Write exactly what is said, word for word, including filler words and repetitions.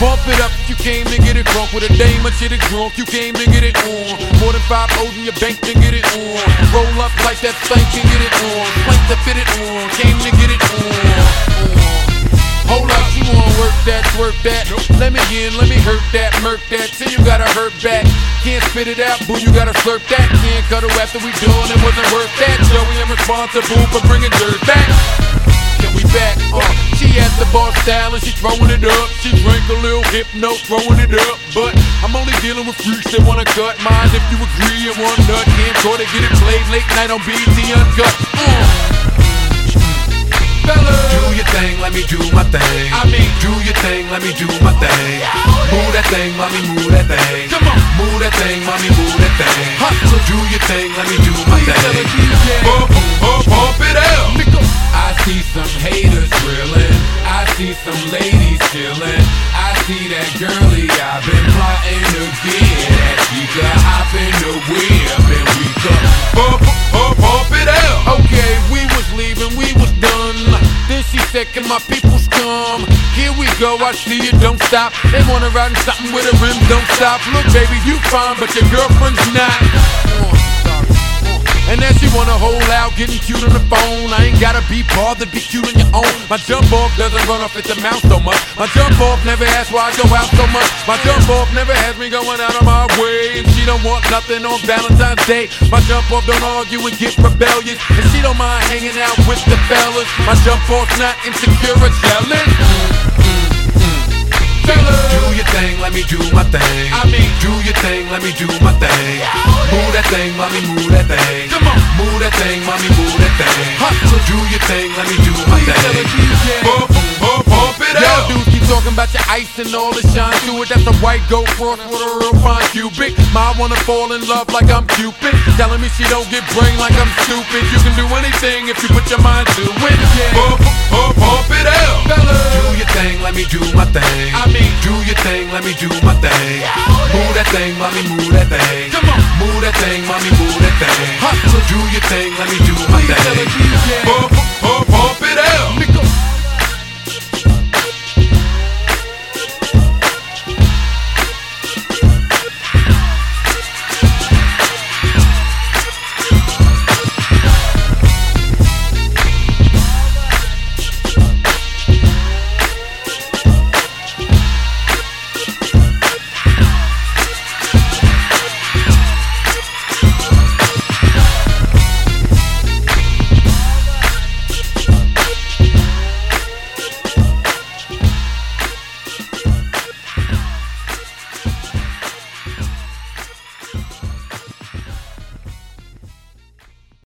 Bump it up, you came to get it drunk. With a dame and shit it drunk, you came to get it on. More than five O's in your bank to get it on. Roll up like that thing can get it on. Plank to fit it on, came to get it on. Hold up, you wanna work that, twerk that. Let me in, let me hurt that, murk that. Till you gotta hurt back. Can't spit it out, boo, you gotta slurp that. Can't cut her after we done, it wasn't worth that. Joey, I'm responsible for bringing dirt back. Can we back? Uh, she at the bar style and she throwing it up. She drank a little hypno, throwing it up. But I'm only dealing with freaks that wanna cut mine. If you agree and one nut, can't go to get it played late night on B E T Uncut. Uh. Do your thing, let me do my thing. I mean, do your thing, let me do my thing. Move that thing, mommy, move that thing. Come on, move that thing, mommy, move that thing. Hustle, do your thing, let me do my thing. Bump, bump, bump it out. I see some haters drilling. I see some ladies chilling. I see that girlie I've been plotting to get at. She could hop in the whip and we could bump, bump, bump it out. Okay, we was leaving, we was done. Then she said, can my peoples come? Here we go, I see you, don't stop. They wanna ride in something with a rim, don't stop. Look baby, you fine, but your girlfriend's not. And then she wanna hold out, getting cute on the phone. I ain't gotta be bothered, be cute on your own. My jump off doesn't run off at the mouth so much. My jump off never asks why I go out so much. My jump off never has me going out of my way. And she don't want nothing on Valentine's Day. My jump off don't argue and get rebellious. And she don't mind hanging out with the fellas. My jump off's not insecure or jealous. Do your thing, let me do my thing. I mean, do your thing, let me do my thing. Move that thing, mommy, move that thing. Come on, move that thing, mommy, move that thing. Hustle, do your thing, let me do my thing. Bump, bump, bump it out. Y'all dudes keep talking about your ice and all the shine to it. That's a white gold cross with a real fine cubic. Ma wanna fall in love like I'm Cupid. Telling me she don't get brain like I'm stupid. You can do anything if you put your mind to it. Bump, bump, bump it out. Do your thing, let me do my thing. I mean, do your thing, let me do my thing. Move that thing, mommy, move that thing. Come on, move that thing, mommy, move that thing. Hustle, do your thing, let me do my thing. Bump,